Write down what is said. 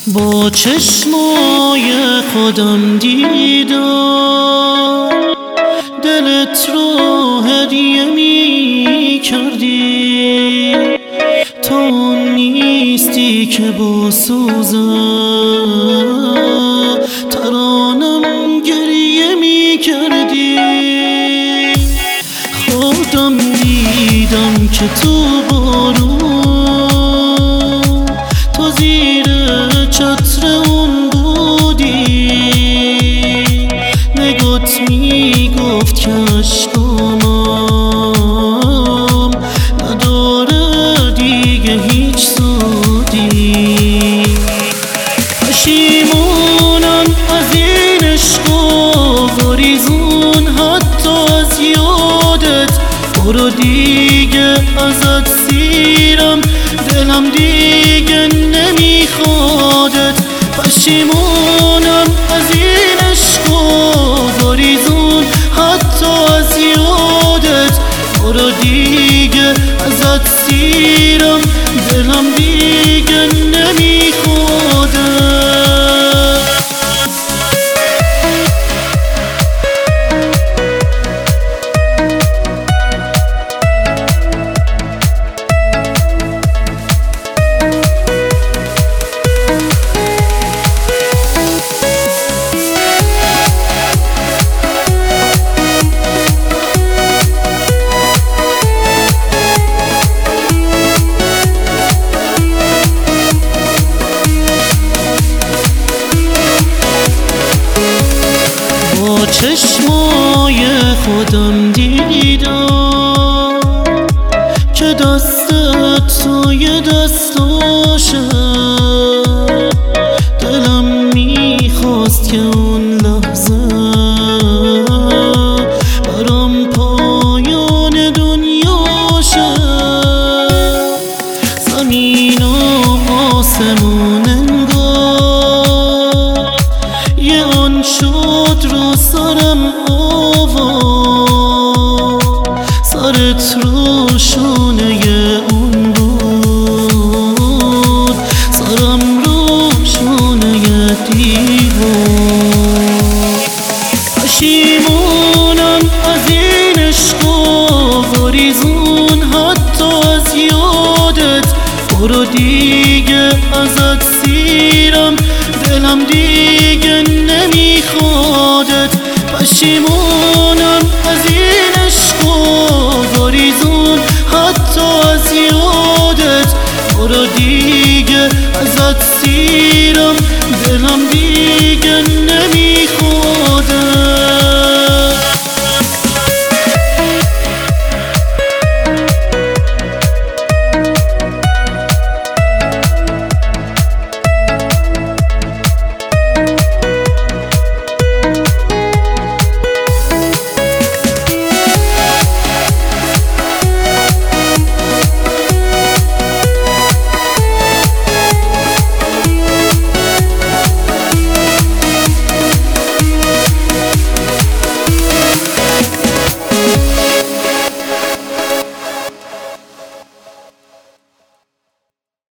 با چشمای خودم دیدم دلت رو هدیه می کردی، تو نیستی که با سوزم ترانم گریه می کردی. خودم دیدم که تو بارون تو زیر چتر اون بودی، نگات میگفت که عشقامم نداره دیگه هیچ سودی. پشیمونم از این عشق و گریزون حتی از یادت، برو دیگه ازت سیرم دلم دیگه نمیخوادت. پشیمونم از این عشق و گریزون حتی از یادت، برو دیگه ازت سیرم دلم دیگه نمیخوادت. با چشمای خودم دیدم که دستت توی دستاشه، دلم میخواست که اون لحظه برام پایان دنیاشه. زمین و آسمون انگار یه آن شد رو سرم آورد، سرت روشونه اون بود، سرم روشونه دیوار. پشیمونم از این عشق و گریزون حتی از یادت، برو دیگه ازت سیرم دلم دیگه نمیخوادت. پشیمونم از این عشق و گریزون حتی از یادت، برو دیگه ازت سیرم دلم دیگه